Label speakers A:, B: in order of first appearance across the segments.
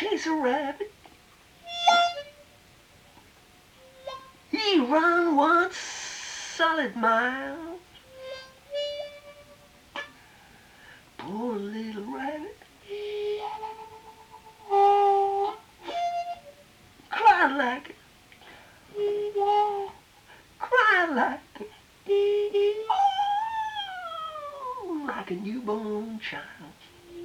A: chase a rabbit. He run 1 solid mile. Poor little rabbit cried like it, cried like a newborn child.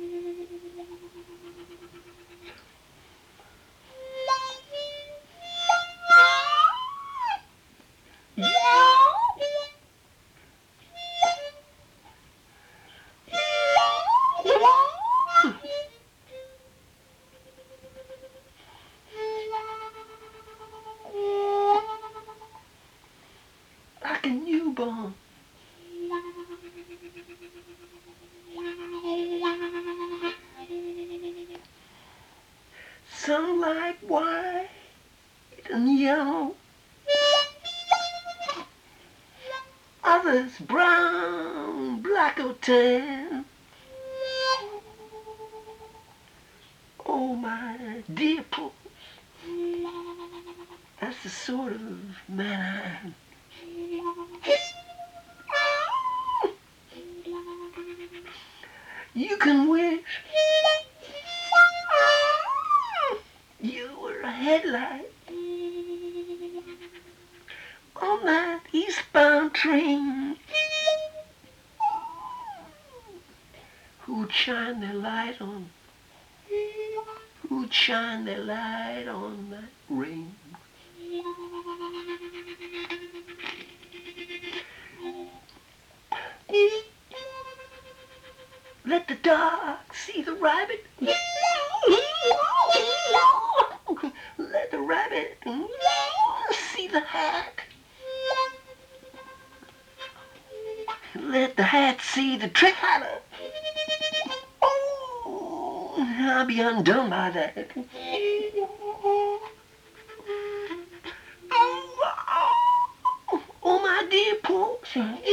A: Like a newborn. Some like white and yellow, others brown, black or tan. Oh my dear Paul, that's the sort of man I am. You can wish you were a headlight on that eastbound train, who'd shine their light on, who'd shine their light on that rain. Let the dog see the rabbit. Let the rabbit see the hat. Let the hat see the trailer. Oh, I'll be undone by that. Oh, my dear Pooch.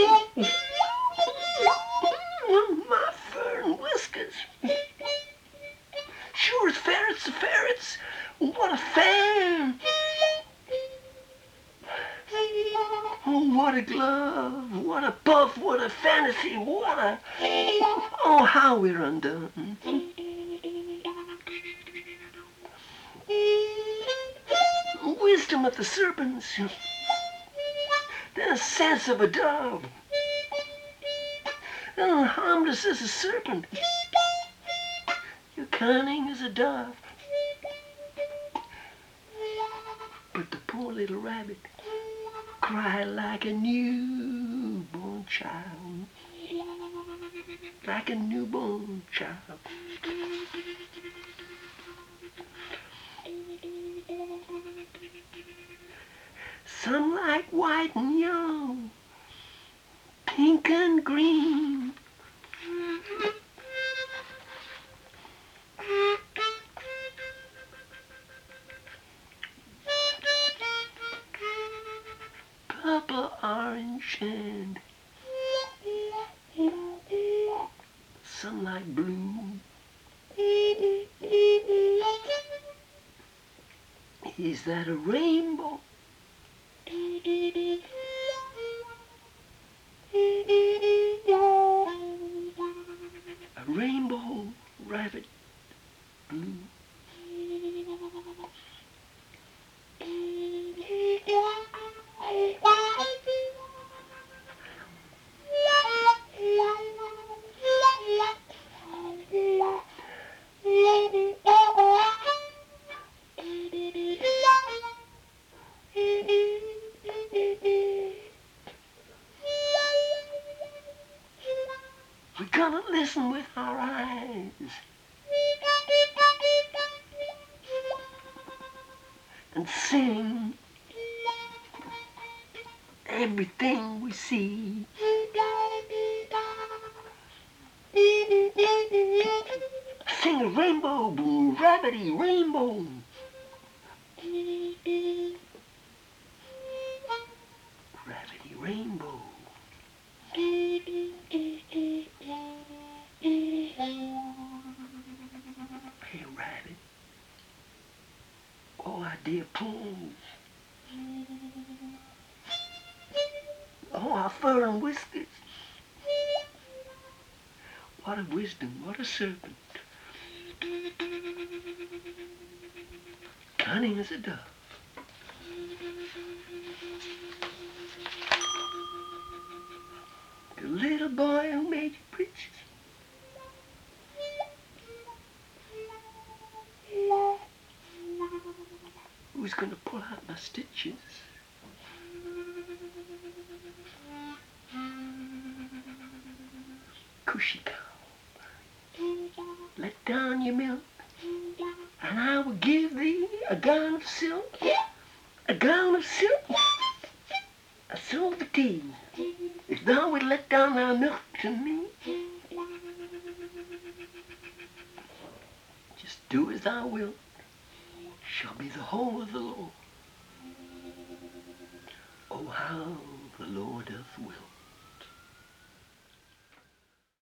A: My fur and whiskers. Sure as ferrets are ferrets. What a fan. Oh, what a glove. What a puff. What a fantasy. What a... Oh, how we're undone. Wisdom of the serpents. Then a sense of a dove. Harmless as a serpent. You're cunning as a dove. But the poor little rabbit cried like a newborn child. Like a newborn child. Some like white and yellow, pink and green. Purple, orange, and some like blue. Is that a rainbow? A rainbow rabbit blue. We're gonna listen with our eyes and sing everything we see. Sing a rainbow, blue rabbity rainbow. Rabbity rainbow. Hey rabbit, dear pawns. Oh, our fur and whiskers. What a wisdom, what a serpent. Cunning as a dove. The little boy who made you breeches. Who's gonna pull out my stitches? Cushy cow, let down your milk, and I will give thee a gown of silk, a gown of silk, a silver tea. If thou wilt let down thy milk to me, just do as thou wilt, shall be the whole of the law. Oh, how the Lord doth will.